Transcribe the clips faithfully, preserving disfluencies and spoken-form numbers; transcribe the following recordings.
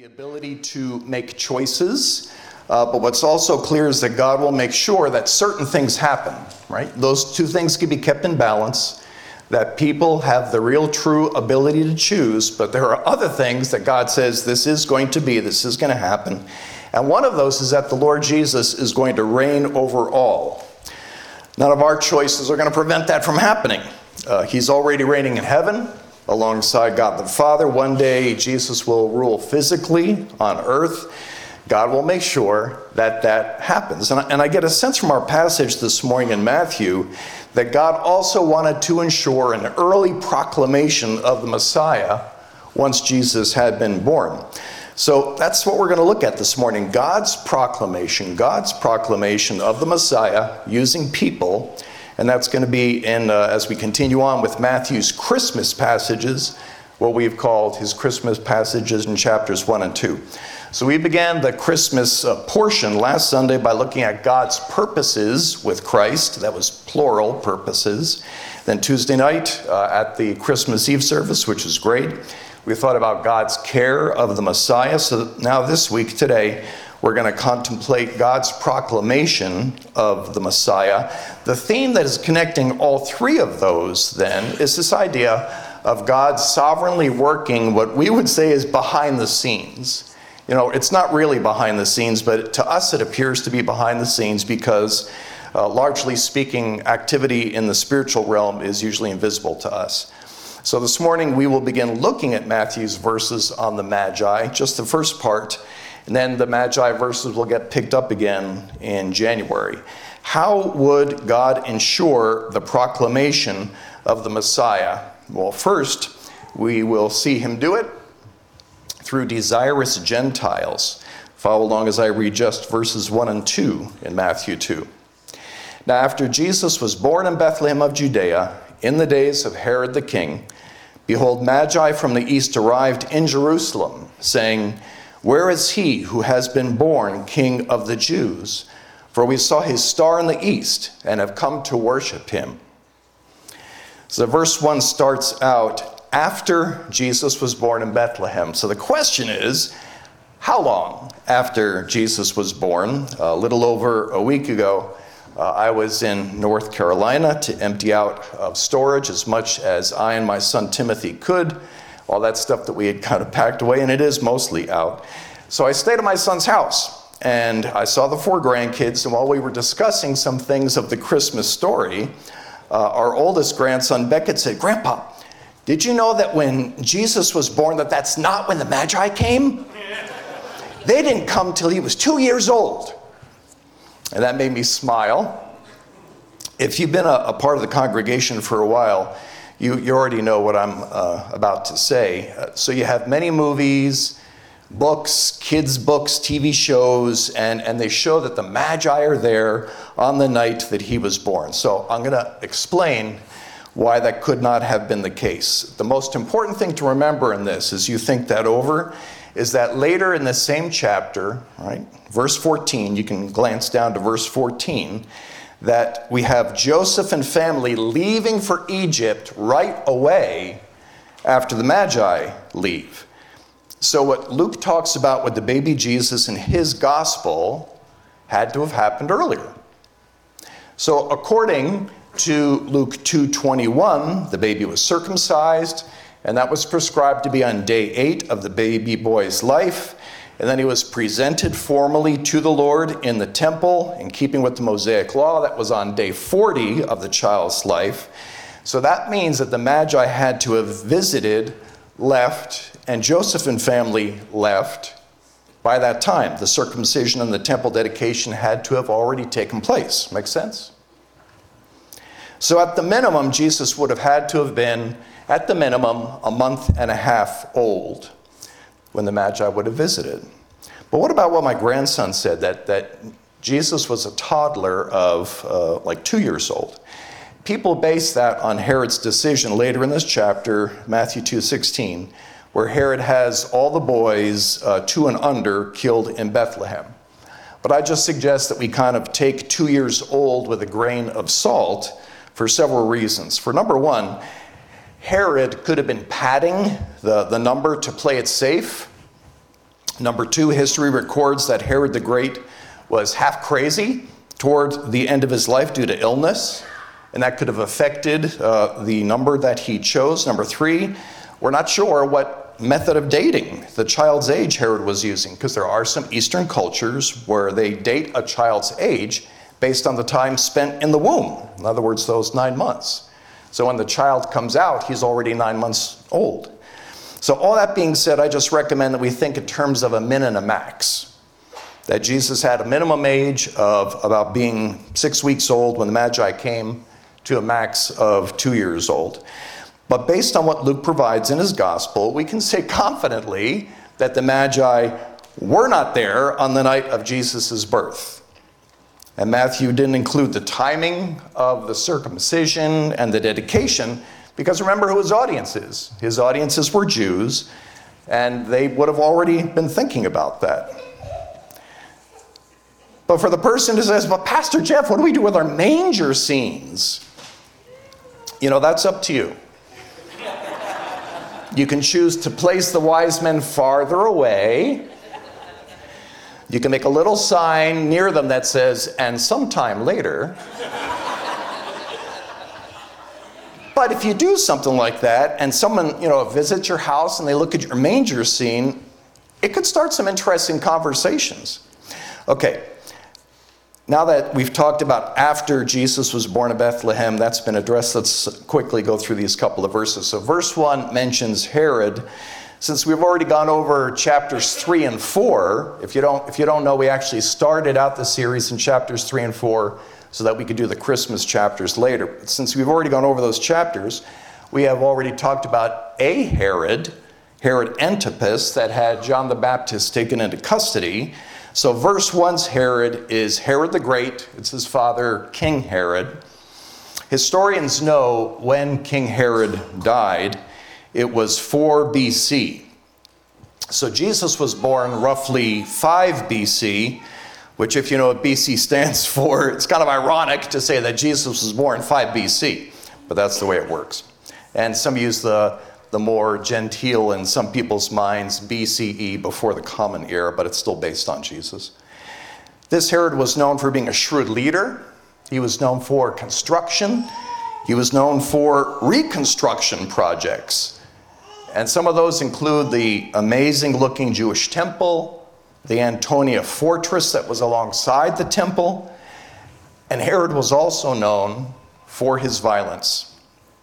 the ability to make choices, uh, but what's also clear is that God will make sure that certain things happen, right? Those two things can be kept in balance, that people have the real true ability to choose, but there are other things that God says this is going to be, this is going to happen. And one of those is that the Lord Jesus is going to reign over all. None of our choices are going to prevent that from happening. Uh, he's already reigning in heaven alongside God the Father. One day Jesus will rule physically on earth. God will make sure that that happens. And I, and I get a sense from our passage this morning in Matthew that God also wanted to ensure an early proclamation of the Messiah once Jesus had been born. So that's what we're going to look at this morning. God's proclamation, God's proclamation of the Messiah using people. And that's going to be in, uh, as we continue on with Matthew's Christmas passages, what we've called his Christmas passages in chapters one and two. So we began the Christmas uh, portion last Sunday by looking at God's purposes with Christ. That was plural purposes. Then Tuesday night uh, at the Christmas Eve service, which was great, we thought about God's care of the Messiah. So now this week, today, we're going to contemplate God's proclamation of the Messiah. The theme that is connecting all three of those, then, is this idea of God sovereignly working what we would say is behind the scenes. You know, it's not really behind the scenes, but to us it appears to be behind the scenes because, uh, largely speaking, activity in the spiritual realm is usually invisible to us. So this morning we will begin looking at Matthew's verses on the Magi, just the first part. And then the Magi verses will get picked up again in January. How would God ensure the proclamation of the Messiah? Well, first, we will see him do it through desirous Gentiles. Follow along as I read just verses one and two in Matthew two. Now, after Jesus was born in Bethlehem of Judea, in the days of Herod the king, behold, Magi from the east arrived in Jerusalem, saying, "Where is he who has been born King of the Jews? For we saw his star in the east and have come to worship him." So verse one starts out after Jesus was born in Bethlehem. So the question is, how long after Jesus was born? A little over a week ago, uh, I was in North Carolina to empty out of storage as much as I and my son Timothy could. All that stuff that we had kind of packed away, and it is mostly out. So I stayed at my son's house, and I saw the four grandkids, and while we were discussing some things of the Christmas story, uh, our oldest grandson, Beckett, said, "Grandpa, did you know that when Jesus was born, that that's not when the Magi came? They didn't come till he was two years old." And that made me smile. If you've been a, a part of the congregation for a while, You, you already know what I'm uh, about to say. Uh, so you have many movies, books, kids' books, T V shows, and, and they show that the Magi are there on the night that he was born. So I'm going to explain why that could not have been the case. The most important thing to remember in this, as you think that over, is that later in the same chapter, right, verse fourteen, you can glance down to verse fourteen, that we have Joseph and family leaving for Egypt right away after the Magi leave. So what Luke talks about with the baby Jesus in his gospel had to have happened earlier. So according to Luke two twenty-one, the baby was circumcised, and that was prescribed to be on day eight of the baby boy's life. And then he was presented formally to the Lord in the temple, in keeping with the Mosaic law. That was on day forty of the child's life. So that means that the Magi had to have visited, left, and Joseph and family left by that time. The circumcision and the temple dedication had to have already taken place. Make sense? So at the minimum, Jesus would have had to have been, at the minimum, a month and a half old when the Magi would have visited. But what about what my grandson said, that, that Jesus was a toddler of uh, like two years old? People base that on Herod's decision later in this chapter, Matthew two sixteen, where Herod has all the boys uh, two and under killed in Bethlehem. But I just suggest that we kind of take two years old with a grain of salt for several reasons. For number one, Herod could have been padding the, the number to play it safe. Number two, history records that Herod the Great was half crazy toward the end of his life due to illness, and that could have affected uh, the number that he chose. Number three, we're not sure what method of dating the child's age Herod was using, because there are some Eastern cultures where they date a child's age based on the time spent in the womb. In other words, those nine months. So when the child comes out, he's already nine months old. So all that being said, I just recommend that we think in terms of a min and a max. That Jesus had a minimum age of about being six weeks old when the Magi came to a max of two years old. But based on what Luke provides in his gospel, we can say confidently that the Magi were not there on the night of Jesus' birth. And Matthew didn't include the timing of the circumcision and the dedication, because remember who his audience is. His audiences were Jews, and they would have already been thinking about that. But for the person who says, but Pastor Jeff, what do we do with our manger scenes? You know, that's up to you. You can choose to place the wise men farther away. You can make a little sign near them that says, and sometime later. But if you do something like that, and someone, you know, visits your house and they look at your manger scene, it could start some interesting conversations. Okay, now that we've talked about after Jesus was born in Bethlehem, that's been addressed. Let's quickly go through these couple of verses. So verse one mentions Herod. Since we've already gone over chapters three and four, if you don't, if you don't know, we actually started out the series in chapters three and four so that we could do the Christmas chapters later. But since we've already gone over those chapters, we have already talked about a Herod, Herod Antipas, that had John the Baptist taken into custody. So verse one's Herod is Herod the Great. It's his father, King Herod. Historians know when King Herod died. It was four B C. So Jesus was born roughly five B C, which if you know what B C stands for, it's kind of ironic to say that Jesus was born five B C, but that's the way it works. And some use the, the more genteel in some people's minds, B C E, before the Common Era, but it's still based on Jesus. This Herod was known for being a shrewd leader. He was known for construction. He was known for reconstruction projects. And some of those include the amazing-looking Jewish temple, the Antonia fortress that was alongside the temple. And Herod was also known for his violence.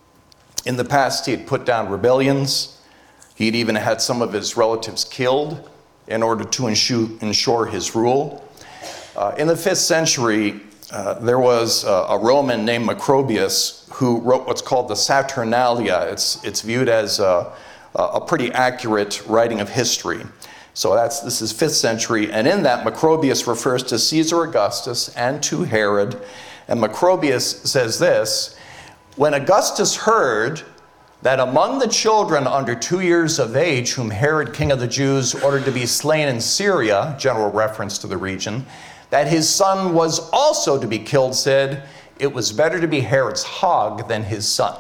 In the past, he had put down rebellions. He'd even had some of his relatives killed in order to ensure his rule. Uh, in the fifth century, uh, there was a, a Roman named Macrobius who wrote what's called the Saturnalia. It's, it's viewed as a a pretty accurate writing of history. So that's this is fifth century, and in that Macrobius refers to Caesar Augustus and to Herod. And Macrobius says this: when Augustus heard that among the children under two years of age whom Herod, king of the Jews, ordered to be slain in Syria, general reference to the region, that his son was also to be killed, said, it was better to be Herod's hog than his son.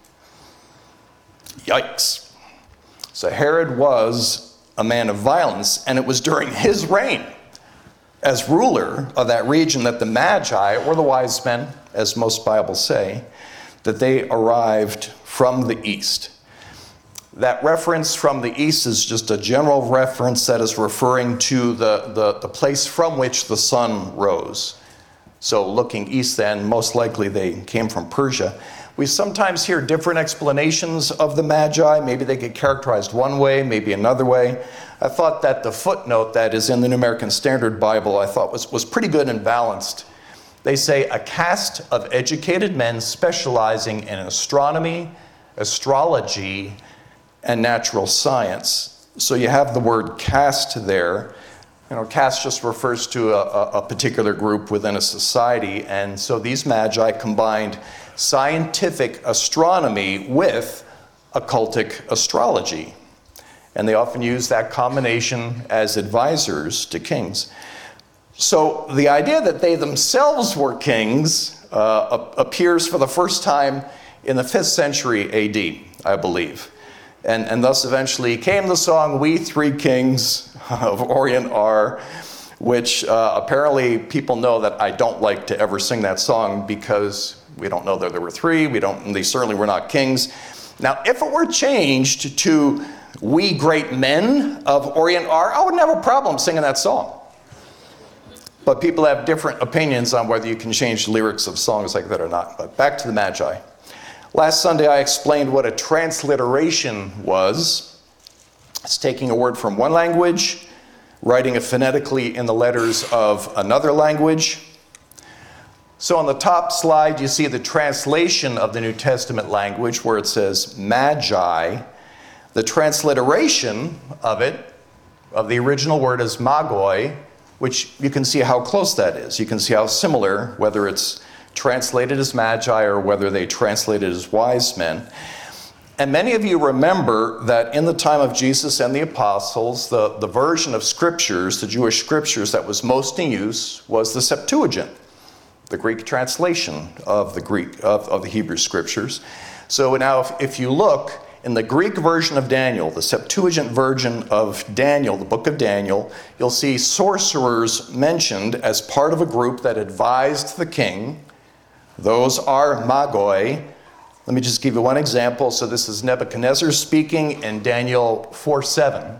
Yikes. So Herod was a man of violence, and it was during his reign as ruler of that region that the Magi, or the wise men, as most Bibles say, that they arrived from the east. That reference from the east is just a general reference that is referring to the, the, the place from which the sun rose. So looking east then, most likely they came from Persia. We sometimes hear different explanations of the Magi. Maybe they get characterized one way, maybe another way. I thought that the footnote that is in the New American Standard Bible, I thought was, was pretty good and balanced. They say, a caste of educated men specializing in astronomy, astrology, and natural science. So you have the word caste there. You know, caste just refers to a, a particular group within a society. And so these Magi combined scientific astronomy with occultic astrology. And they often use that combination as advisors to kings. So the idea that they themselves were kings uh, appears for the first time in the fifth century A D, I believe. And, and thus eventually came the song, We Three Kings of Orient Are, which uh, apparently people know that I don't like to ever sing that song because we don't know that there were three, we don't, they certainly were not kings. Now, if it were changed to We Great Men of Orient Are, I wouldn't have a problem singing that song. But people have different opinions on whether you can change the lyrics of songs like that or not. But back to the Magi. Last Sunday I explained what a transliteration was. It's taking a word from one language, writing it phonetically in the letters of another language. So on the top slide you see the translation of the New Testament language where it says Magi. The transliteration of it, of the original word, is magoi, which you can see how close that is. You can see how similar, whether it's translated as magi or whether they translated as wise men. And many of you remember that in the time of Jesus and the apostles, the, the version of scriptures, the Jewish scriptures that was most in use was the Septuagint, the Greek translation of the Greek of, of the Hebrew scriptures. So now if, if you look in the Greek version of Daniel, the Septuagint version of Daniel, the book of Daniel, you'll see sorcerers mentioned as part of a group that advised the king. Those are magoi. Let me just give you one example. So this is Nebuchadnezzar speaking in Daniel four seven.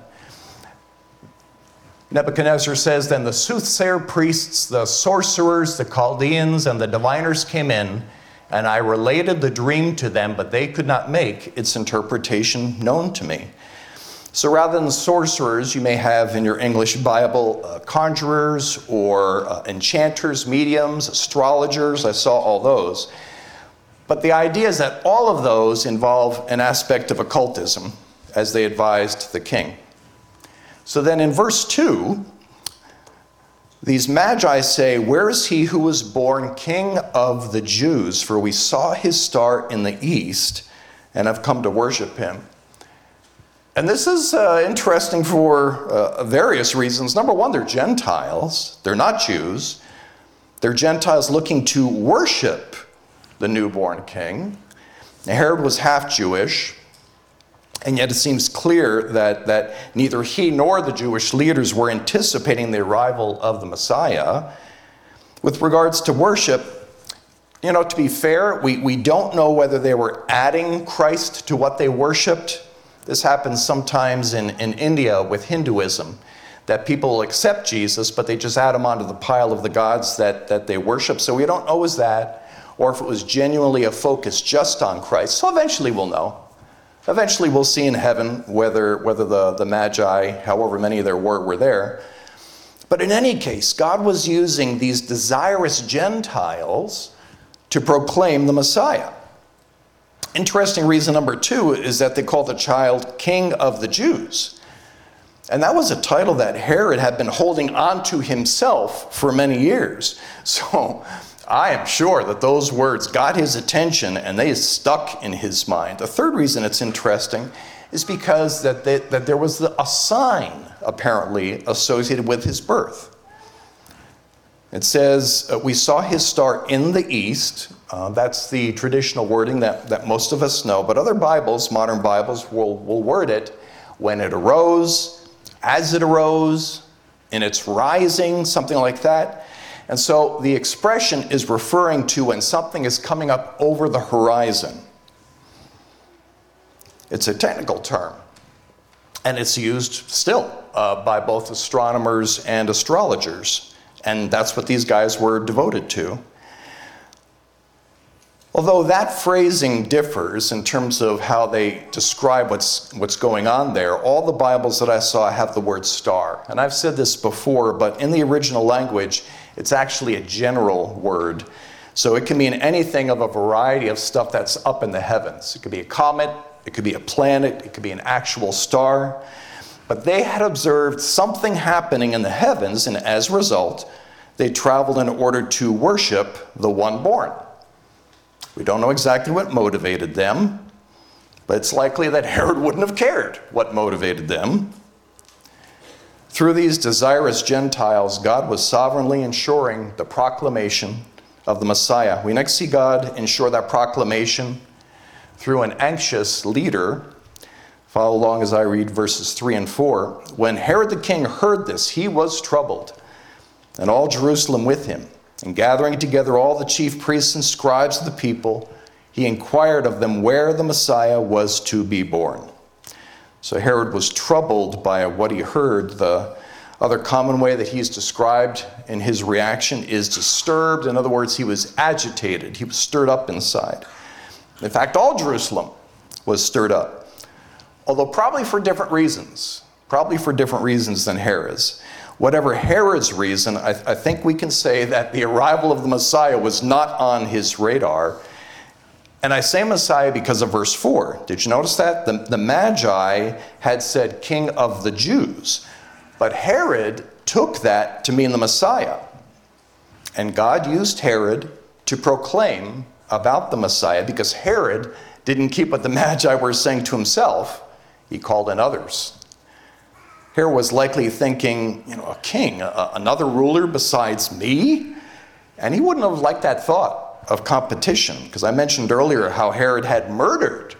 Nebuchadnezzar says, Then the soothsayer priests, the sorcerers, the Chaldeans, and the diviners came in, and I related the dream to them, but they could not make its interpretation known to me. So rather than sorcerers, you may have in your English Bible uh, conjurers or uh, enchanters, mediums, astrologers. I saw all those. But the idea is that all of those involve an aspect of occultism, as they advised the king. So then in verse two, these magi say, Where is he who was born King of the Jews? For we saw his star in the east and have come to worship him. And this is uh, interesting for uh, various reasons. Number one, they're Gentiles. They're not Jews. They're Gentiles looking to worship the newborn king. Now, Herod was half Jewish. And yet it seems clear that, that neither he nor the Jewish leaders were anticipating the arrival of the Messiah. With regards to worship, you know, to be fair, we, we don't know whether they were adding Christ to what they worshipped. This happens sometimes in, in India with Hinduism, that people will accept Jesus, but they just add him onto the pile of the gods that, that they worship. So we don't know is that, or if it was genuinely a focus just on Christ. So eventually we'll know. Eventually we'll see in heaven whether, whether the, the Magi, however many there were, were there. But in any case, God was using these desirous Gentiles to proclaim the Messiah. Interesting reason number two is that they call the child King of the Jews. And that was a title that Herod had been holding on to himself for many years. So I am sure that those words got his attention and they stuck in his mind. The third reason it's interesting is because that, they, that there was a sign apparently associated with his birth. It says, uh, we saw his star in the east. Uh, that's the traditional wording that, that most of us know. But other Bibles, modern Bibles, will, will word it when it arose, as it arose, in its rising, something like that. And so the expression is referring to when something is coming up over the horizon. It's a technical term. And it's used still uh, by both astronomers and astrologers. And that's what these guys were devoted to. Although that phrasing differs in terms of how they describe what's, what's going on there, all the Bibles that I saw have the word star. And I've said this before, but in the original language, it's actually a general word. So it can mean anything of a variety of stuff that's up in the heavens. It could be a comet, it could be a planet, it could be an actual star. But they had observed something happening in the heavens, and as a result, they traveled in order to worship the one born. We don't know exactly what motivated them, but it's likely that Herod wouldn't have cared what motivated them. Through these desirous Gentiles, God was sovereignly ensuring the proclamation of the Messiah. We next see God ensure that proclamation through an anxious leader Follow along as I read verses three and four. When Herod the king heard this, he was troubled, and all Jerusalem with him. And gathering together all the chief priests and scribes of the people, he inquired of them where the Messiah was to be born. So Herod was troubled by what he heard. The other common way that he's described in his reaction is disturbed. In other words, he was agitated. He was stirred up inside. In fact, all Jerusalem was stirred up, although probably for different reasons, probably for different reasons than Herod's. Whatever Herod's reason, I, I think we can say that the arrival of the Messiah was not on his radar. And I say Messiah because of verse four. Did you notice that? The, the Magi had said King of the Jews, but Herod took that to mean the Messiah. And God used Herod to proclaim about the Messiah because Herod didn't keep what the Magi were saying to himself. He called in others. Herod was likely thinking, you know, a king, a, another ruler besides me? And he wouldn't have liked that thought of competition, because I mentioned earlier how Herod had murdered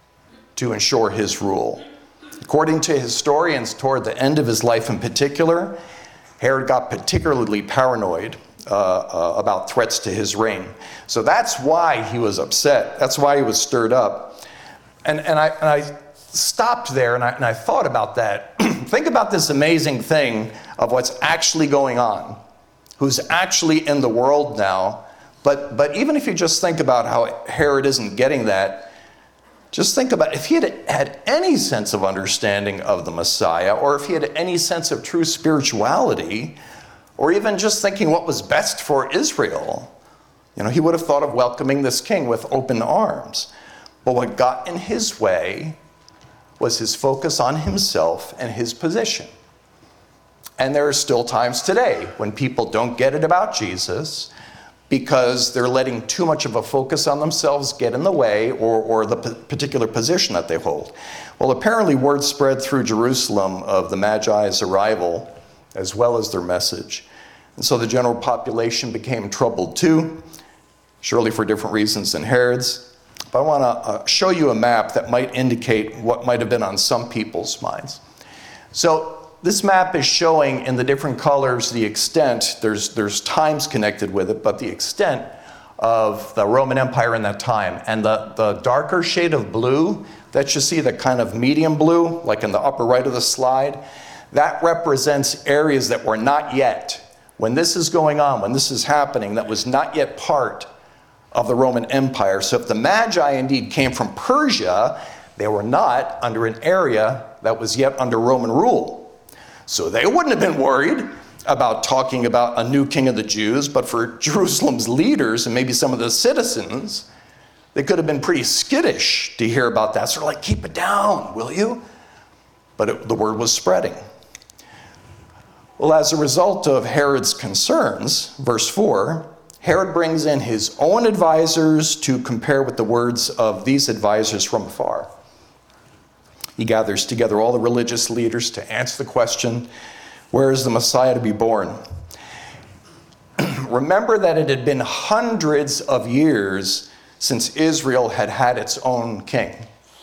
to ensure his rule. According to historians, toward the end of his life in particular, Herod got particularly paranoid uh, uh, about threats to his reign. So that's why he was upset. That's why he was stirred up. And, and, I, and I stopped there and I, and I thought about that. Think about this amazing thing of what's actually going on, who's actually in the world now. But, but even if you just think about how Herod isn't getting that, just think about if he had had any sense of understanding of the Messiah, or if he had any sense of true spirituality, or even just thinking what was best for Israel, you know, he would have thought of welcoming this king with open arms. But what got in his way was his focus on himself and his position. And there are still times today when people don't get it about Jesus because they're letting too much of a focus on themselves get in the way, or, or the p- particular position that they hold. Well, apparently word spread through Jerusalem of the Magi's arrival as well as their message. And so the general population became troubled too, surely for different reasons than Herod's. But I want to uh, show you a map that might indicate what might have been on some people's minds. So this map is showing in the different colors the extent, there's, there's times connected with it, but the extent of the Roman Empire in that time. And the, the darker shade of blue that you see, the kind of medium blue, like in the upper right of the slide, that represents areas that were not yet, when this is going on, when this is happening, that was not yet part of the Roman Empire. So if the Magi indeed came from Persia, they were not under an area that was yet under Roman rule. So they wouldn't have been worried about talking about a new king of the Jews, but for Jerusalem's leaders and maybe some of the citizens, they could have been pretty skittish to hear about that. Sort of like, keep it down, will you? But it, the word was spreading. Well, as a result of Herod's concerns, verse four, Herod brings in his own advisors to compare with the words of these advisors from afar. He gathers together all the religious leaders to answer the question, where is the Messiah to be born? Remember that it had been hundreds of years since Israel had had its own king.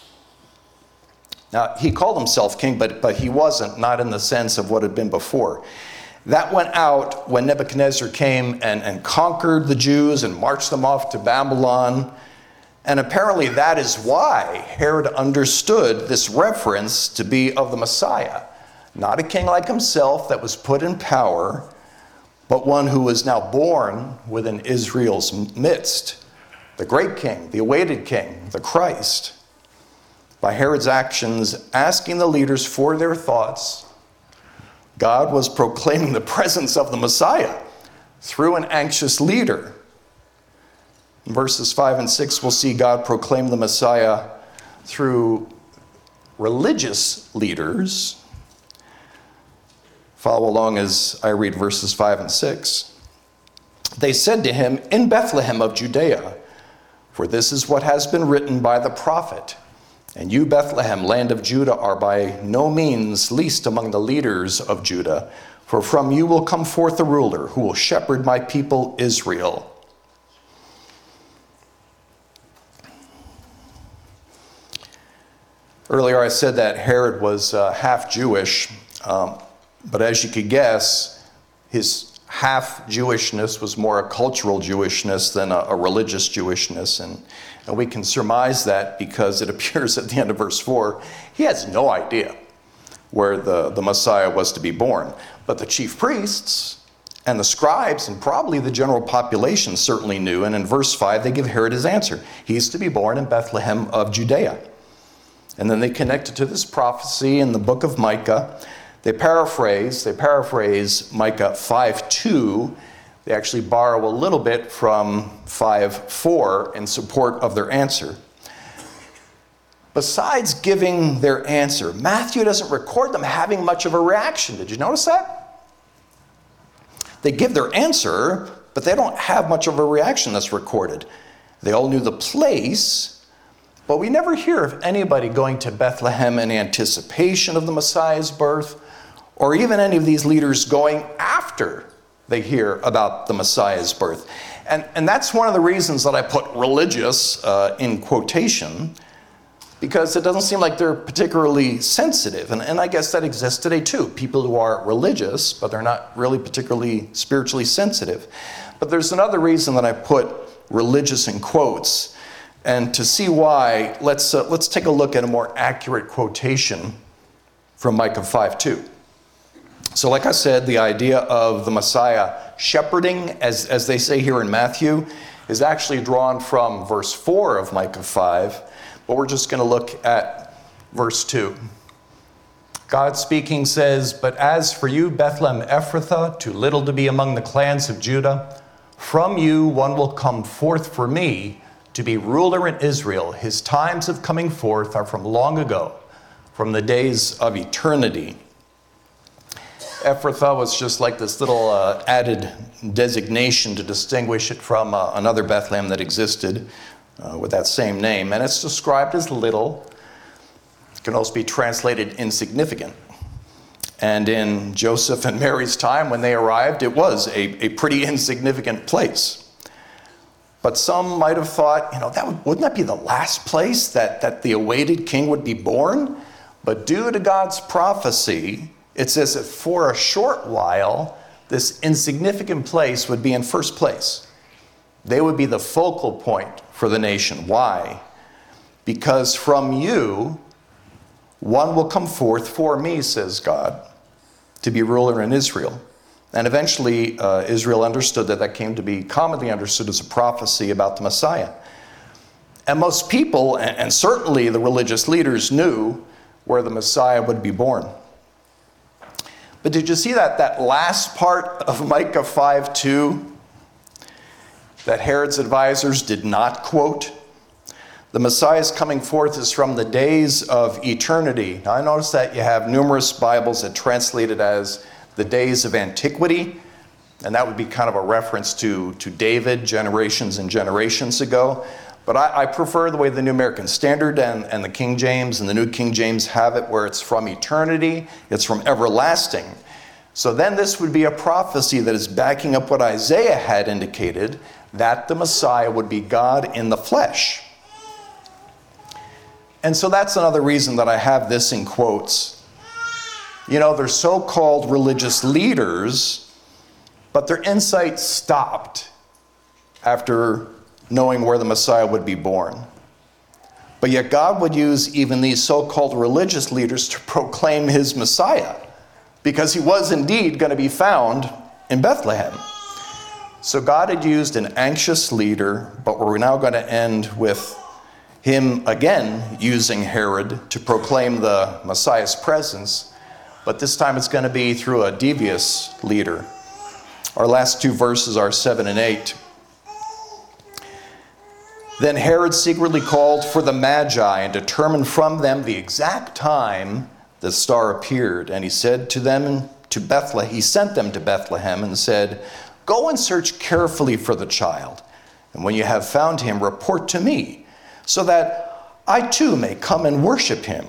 Now, he called himself king, but, but he wasn't, not in the sense of what had been before. That went out when Nebuchadnezzar came and, and conquered the Jews and marched them off to Babylon. And apparently that is why Herod understood this reference to be of the Messiah. Not a king like himself that was put in power, but one who was now born within Israel's midst. The great king, the awaited king, the Christ. By Herod's actions, asking the leaders for their thoughts, God was proclaiming the presence of the Messiah through an anxious leader. In verses five and six, we'll see God proclaim the Messiah through religious leaders. Follow along as I read verses five and six. They said to him, in Bethlehem of Judea, for this is what has been written by the prophet. And you, Bethlehem, land of Judah, are by no means least among the leaders of Judah, for from you will come forth a ruler who will shepherd my people Israel. Earlier I said that Herod was uh, half Jewish, um, but as you could guess, his half Jewishness was more a cultural Jewishness than a, a religious Jewishness. And, and we can surmise that because it appears at the end of verse four, he has no idea where the, the Messiah was to be born. But the chief priests and the scribes and probably the general population certainly knew. And in verse five, they give Herod his answer. He's to be born in Bethlehem of Judea. And then they connect it to this prophecy in the book of Micah. They paraphrase, they paraphrase Micah five two. They actually borrow a little bit from five four in support of their answer. Besides giving their answer, Matthew doesn't record them having much of a reaction. Did you notice that? They give their answer, but they don't have much of a reaction that's recorded. They all knew the place, but we never hear of anybody going to Bethlehem in anticipation of the Messiah's birth, or even any of these leaders going after they hear about the Messiah's birth. And, and that's one of the reasons that I put religious uh, in quotation, because it doesn't seem like they're particularly sensitive. And, and I guess that exists today too. People who are religious, but they're not really particularly spiritually sensitive. But there's another reason that I put religious in quotes. And to see why, let's, uh, let's take a look at a more accurate quotation from Micah five two. So like I said, the idea of the Messiah shepherding, as, as they say here in Matthew, is actually drawn from verse four of Micah five. But we're just going to look at verse two. God speaking says, "But as for you, Bethlehem Ephrathah, too little to be among the clans of Judah, from you one will come forth for me to be ruler in Israel. His times of coming forth are from long ago, from the days of eternity." Ephrathah was just like this little uh, added designation to distinguish it from uh, another Bethlehem that existed uh, with that same name. And it's described as little. It can also be translated insignificant. And in Joseph and Mary's time, when they arrived, it was a, a pretty insignificant place. But some might have thought, you know, that would, wouldn't that be the last place that, that the awaited king would be born? But due to God's prophecy, it says that for a short while, this insignificant place would be in first place. They would be the focal point for the nation. Why? Because from you, one will come forth for me, says God, to be ruler in Israel. And eventually, uh, Israel understood that that came to be commonly understood as a prophecy about the Messiah. And most people, and, and certainly the religious leaders, knew where the Messiah would be born. But did you see that, that last part of Micah five two that Herod's advisors did not quote? The Messiah's coming forth is from the days of eternity. Now I notice that you have numerous Bibles that translate it as the days of antiquity, and that would be kind of a reference to, to David generations and generations ago. But I, I prefer the way the New American Standard and, and the King James and the New King James have it, where it's from eternity, it's from everlasting. So then this would be a prophecy that is backing up what Isaiah had indicated, that the Messiah would be God in the flesh. And so that's another reason that I have this in quotes. You know, they're so-called religious leaders, but their insight stopped after knowing where the Messiah would be born. But yet God would use even these so-called religious leaders to proclaim his Messiah, because he was indeed going to be found in Bethlehem. So God had used an anxious leader, but we're now going to end with him again using Herod to proclaim the Messiah's presence, but this time it's going to be through a devious leader. Our last two verses are seven and eight. Then Herod secretly called for the Magi and determined from them the exact time the star appeared. And he said to them to Bethlehem, he sent them to Bethlehem and said, "Go and search carefully for the child. And when you have found him, report to me, so that I too may come and worship him."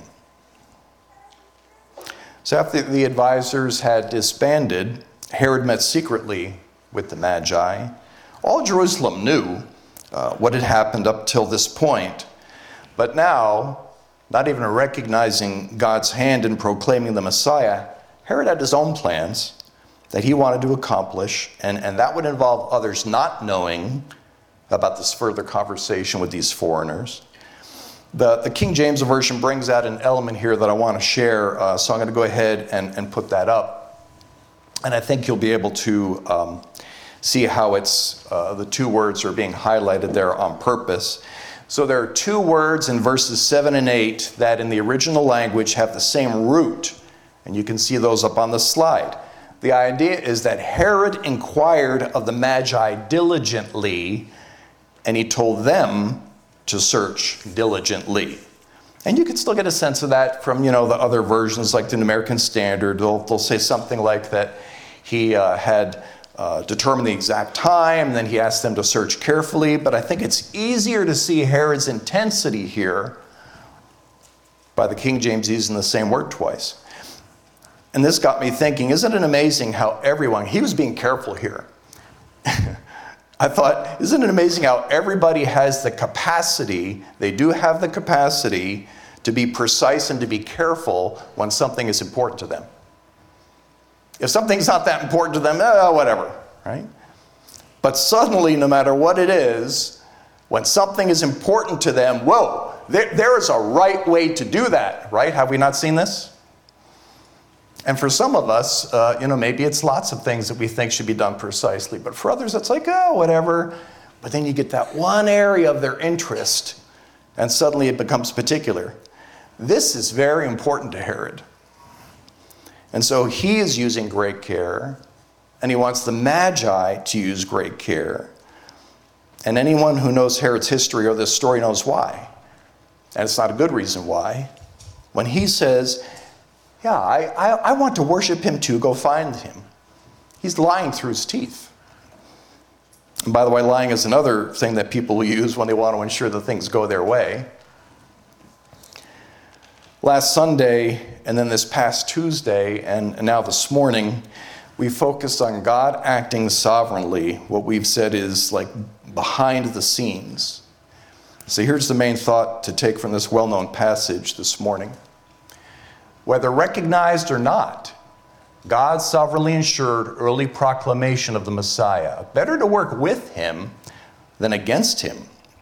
So after the advisors had disbanded, Herod met secretly with the Magi. All Jerusalem knew Uh, what had happened up till this point. But now not even recognizing God's hand in proclaiming the Messiah, Herod had his own plans that he wanted to accomplish, and, and that would involve others not knowing about this further conversation with these foreigners. The, the King James Version brings out an element here that I want to share, uh, so I'm going to go ahead and, and put that up. And I think you'll be able to um, see how it's uh, the two words are being highlighted there on purpose. So there are two words in verses seven and eight that in the original language have the same root. And you can see those up on the slide. The idea is that Herod inquired of the Magi diligently, and he told them to search diligently. And you can still get a sense of that from, you know, the other versions like the New American Standard. They'll, they'll say something like that he uh, had uh, determined the exact time, and then he asked them to search carefully. But I think it's easier to see Herod's intensity here by the King James using the same word twice. And this got me thinking, isn't it amazing how everyone, he was being careful here. I thought, isn't it amazing how everybody has the capacity, they do have the capacity to be precise and to be careful when something is important to them. If something's not that important to them, eh, whatever, right? But suddenly, no matter what it is, when something is important to them, whoa, there, there is a right way to do that, right? Have we not seen this? And for some of us, uh, you know, maybe it's lots of things that we think should be done precisely. But for others, it's like, oh, whatever. But then you get that one area of their interest, and suddenly it becomes particular. This is very important to Herod. And so he is using great care, and he wants the Magi to use great care. And anyone who knows Herod's history or this story knows why. And it's not a good reason why. When he says, yeah, I, I, I want to worship him too, go find him, he's lying through his teeth. And by the way, lying is another thing that people use when they want to ensure that things go their way. Last Sunday, and then this past Tuesday, and, and now this morning, we focused on God acting sovereignly, what we've said is like behind the scenes. So here's the main thought to take from this well-known passage this morning. Whether recognized or not, God sovereignly ensured early proclamation of the Messiah. Better to work with him than against him.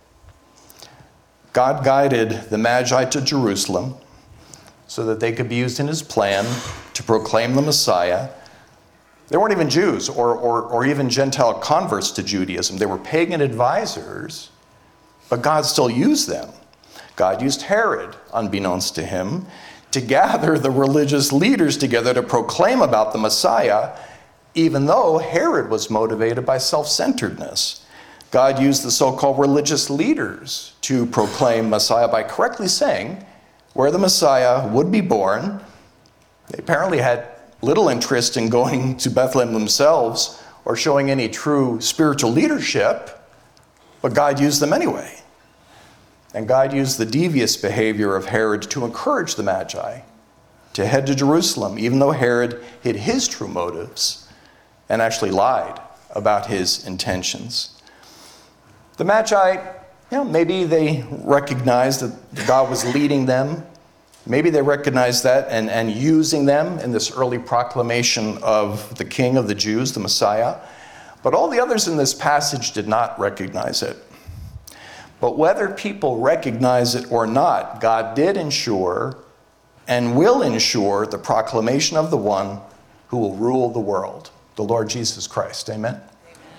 God guided the Magi to Jerusalem so that they could be used in his plan to proclaim the Messiah. They weren't even Jews or, or, or even Gentile converts to Judaism. They were pagan advisors, but God still used them. God used Herod, unbeknownst to him, to gather the religious leaders together to proclaim about the Messiah, even though Herod was motivated by self-centeredness. God used the so-called religious leaders to proclaim Messiah by correctly saying where the Messiah would be born. They apparently had little interest in going to Bethlehem themselves or showing any true spiritual leadership, but God used them anyway. And God used the devious behavior of Herod to encourage the Magi to head to Jerusalem, even though Herod hid his true motives and actually lied about his intentions. The Magi, you know, maybe they recognized that God was leading them. Maybe they recognized that and, and using them in this early proclamation of the King of the Jews, the Messiah. But all the others in this passage did not recognize it. But whether people recognize it or not, God did ensure and will ensure the proclamation of the one who will rule the world, the Lord Jesus Christ. Amen? Amen.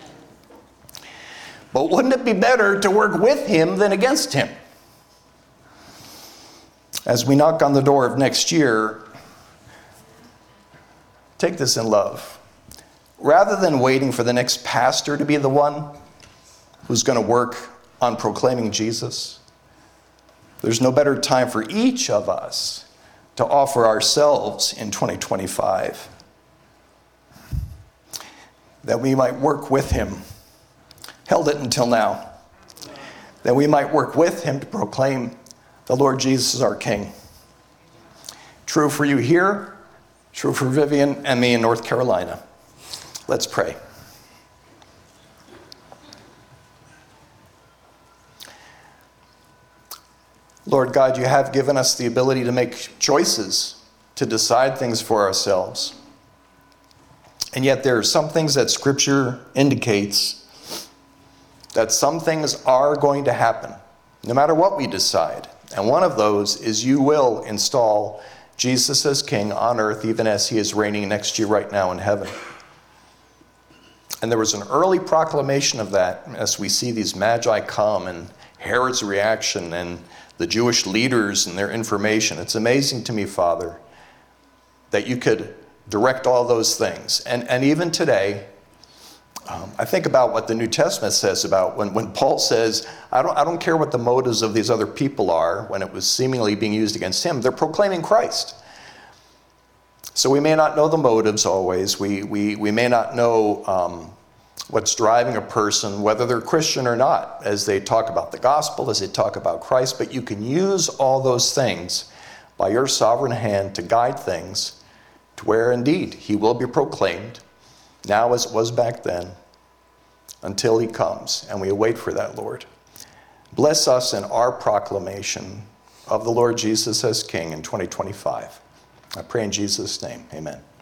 But wouldn't it be better to work with him than against him? As we knock on the door of next year, take this in love. Rather than waiting for the next pastor to be the one who's going to work on proclaiming Jesus, there's no better time for each of us to offer ourselves in twenty twenty-five, that we might work with him. Held it until now. That we might work with him to proclaim the Lord Jesus is our King. True for you here, true for Vivian and me in North Carolina. Let's pray. Lord God, you have given us the ability to make choices, to decide things for ourselves. And yet there are some things that Scripture indicates that some things are going to happen, no matter what we decide. And one of those is you will install Jesus as King on earth, even as he is reigning next to you right now in heaven. And there was an early proclamation of that as we see these magi come and Herod's reaction and the Jewish leaders and their information. It's amazing to me, Father, that you could direct all those things. And, and even today, um, I think about what the New Testament says about when, when Paul says, I don't, I don't care what the motives of these other people are, when it was seemingly being used against him, they're proclaiming Christ. So we may not know the motives always. We, we, we may not know um, what's driving a person, whether they're Christian or not, as they talk about the gospel, as they talk about Christ. But you can use all those things by your sovereign hand to guide things to where indeed he will be proclaimed, now as it was back then, until he comes. And we await for that, Lord. Bless us in our proclamation of the Lord Jesus as King in twenty twenty-five. I pray in Jesus' name, amen.